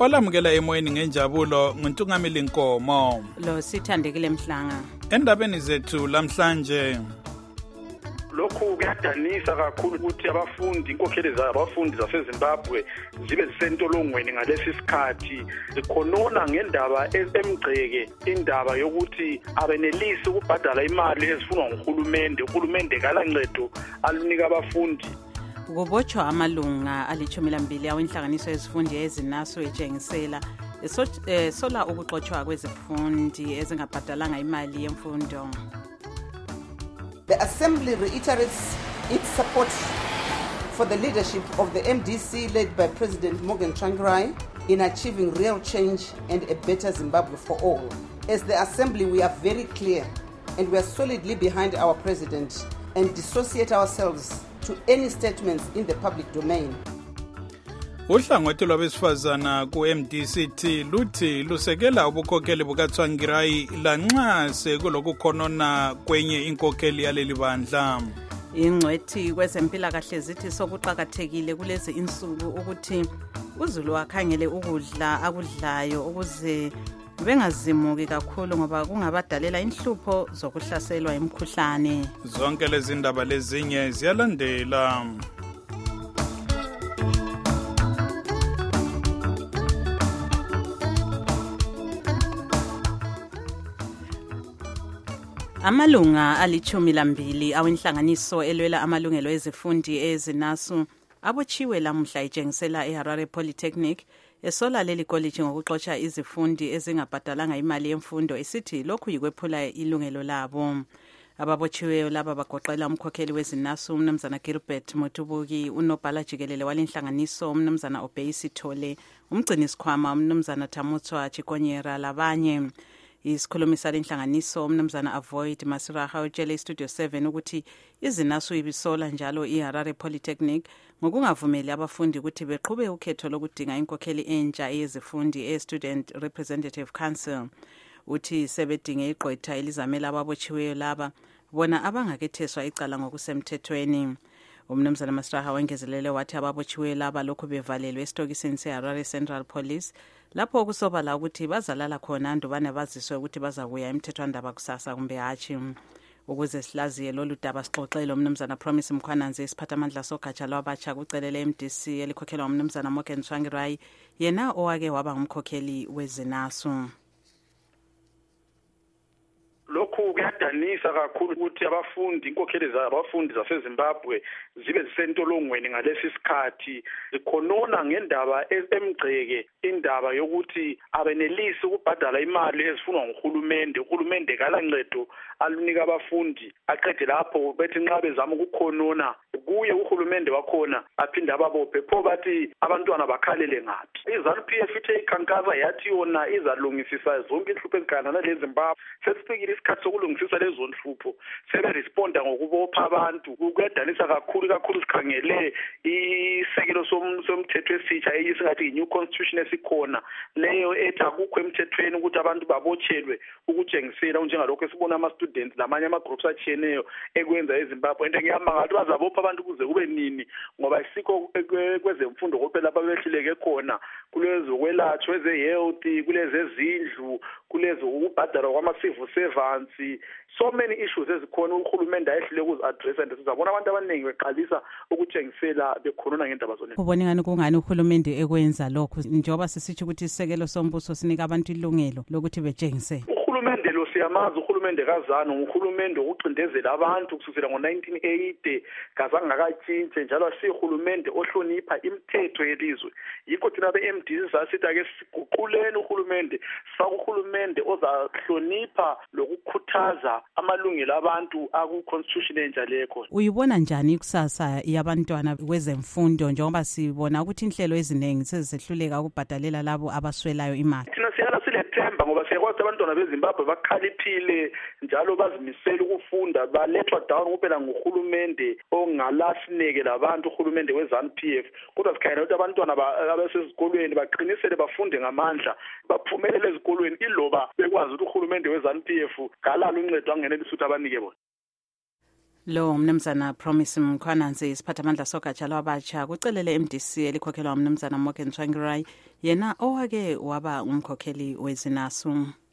olamukela emoyeni ngenjabulo nguNtungameli Nkomo lo Sithandekile Mhlanga. Endabeni zethu lamhlanje lokhu kuyadanisa kakhulu ukuthi abafundi inkokheli zabafundi zaseZimbabwe zibe zisentolongweni ngalesi sikhathi zikhonona ngendaba emgceke indaba yokuthi abenelisi ukubhadala imali ezifunwa nguhulumende kalancedo alunika abafundi. Kubotshwa amalunga ali-12 awenhlanganiso yezifundi ezinaso etshengisela sola ukuxotshwa kwezifundi ezingabhadalanga imali yemfundo. The Assembly reiterates its support for the leadership of the MDC led by President Morgan Tsvangirai in achieving real change and a better Zimbabwe for all. As the Assembly, we are very clear and we are solidly behind our President and dissociate ourselves to any statements in the public domain. Uhlangothi lwabesifazana ku-MDCT luthi lusekela ubukhokheli bukaTsvangirai lanxa sekulokukhonona kwenye inkokheli yaleli bandla. Ingcwethi kwezempilakahle zithi sokuqakathekile kulezi insuku ukuthi uZulu akhangele ukudla akudlayo ukuze bengazimuki kakhulu ngoba kungabadalela inhlupho zokuhlaselwa imikhuhlane. Zonke lezi ndaba lezinye ziyalandela. Amalunga ali-12 awenhlanganiso elwela amalungelo ezifundi ezinasu abotshiwe lamuhla itshengisela eHarare Polytechnic esola leli college ngokuxotsha izifundi ezingabhadalanga imali yemfundo isithi lokhu yikwephula ilungelo labo. Ababotshiweyo laba bagoqela umkhokheli wezinasu umnumzana Gilbert Motubuki, unobhala jikelele walenhlanganiso umnumzana Obeyisi Thole, umgcinisikhwama umnumzana Tamutswa Chikonyera labanye. Isikhulumi salenhlanganiso umnumzana Avoid Masiraha utshele iStudio 7 ukuthi izinasu ibisola njalo iHarare Polytechnic ngokungavumeli abafundi ukuthi beqhube ukhetho lokudinga inkokheli entsha yezifundi eStudent Representative Council. Uthi sebedinge igqwetha elizamela ababotshiweyo laba bona abangaketheswa icala ngokusemthethweni. Umnumzana Masiraha wengezelele wathi ababotshiweyo laba lokhu bevalelwe esitokisini seHarare Central Police lapho kusobala ukuthi bazalala khona andubane baziswe ukuthi bazakuya emthethwandaba kusasa kumbe hatshi. Ukuze silaziye lolu daba sixoxele umnumzana Promise Mkhwananzi isiphathamandla sogatsha lwabatsha kucelele MDC elikhokhelwa umnumzana Morgan Tsvangirai yena owake waba ngumkhokheli wezinasu. Lokhu kuyadanisa kakhulu ukuthi abafundi inkokheli zabafundi zaseZimbabwe zibe zisentolongweni ngalesi sikhathi zikhonona ngendaba emgceke indaba yokuthi abenelisi ukubhadala imali ezifunwa nguhulumende kalancedo alunika abafundi aqede lapho bethi nxa bezama ukukhonona kuye uhulumende wakhona aphinda ababophe pho bathi abantwana bakhalele ngaphi. iZANU-PF ithe ikhankasa yathi yona izalungisisa zonke inhlupho ezikhanana leZimbabwe sesifikile isikhathi sokulungisisa lezo nhlupho seberesponda ngokubopha abantu. Kuyadanisa kakhulu sikhangele isekelo somthetho esitsha eyisingathi i-new constitution esikhona leyo ethi akukho emthethweni ukuthi abantu babotshelwe ukutshengisela njengalokho esibona ama-students namanye ama-groups atshiyeneyo ekwenza eZimbabwe. Into ngiyamanga ukuthi bazabopha abantu kuze kube nini ngoba isikho kwezemfundo kuphela ababehluleke khona kulezokwelatshwa eze-health kulezezindlu kulezo ukubhadala kwama-civil servants so many issues ezikhona uhulumende ayehlule ukuzi-addressa and sizabona abantu abaningi beqalisa ukutshengisela bekhonona ngendaba zona. Ubona ngani kungani uhulumende ekwenza lokhu njengoba sisithi ukuthi isisekelo sombuso sinika abantu ilungelo lokuthi betshengise? Uhulumende lo siyamazi uhulumende kaZanu uhulumende okucindezela abantu kusukela ngo-1980 kazange akatshintshe njalo asihulumende ohlonipha imithetho yelizwe. Yikho thina be-MDC sasithi ake siguquleni uhulumende sifake uhulumende ozahlonipha lokukhuthaza amalungelo abantu aku-constitution entsha lekho. Uyibona njani ikusasa yabantwana kwezemfundo njengoba sibona ukuthi inhlelo eziningi sezisehluleka ukubhadalela labo abaswelayo imali? Thina siyala silethemba ngoba siyakwazi abantwana beZimbabwe bakhaliphile njalo bazimisela ukufunda balethwa down kuphela nguhulumende ongalasineke labantu uhulumende weZANU-PF kodwa sikhangela ukuthi abantwana abasezikolweni baqinisele bafunde ngamandla baphumelele ezikolweni iloba bekwazi ukuthi uhulumende weZANU-PF kalalo uncedo angenelisa ukuthi abanike bona. Lo mnumzana Promise Mkhwananzi isiphathamandla sogatsha lwabatsha kucelele MDC elikhokhelwa umnumzana Morgan Tsvangirai yena owake waba umkhokheli wezinasu.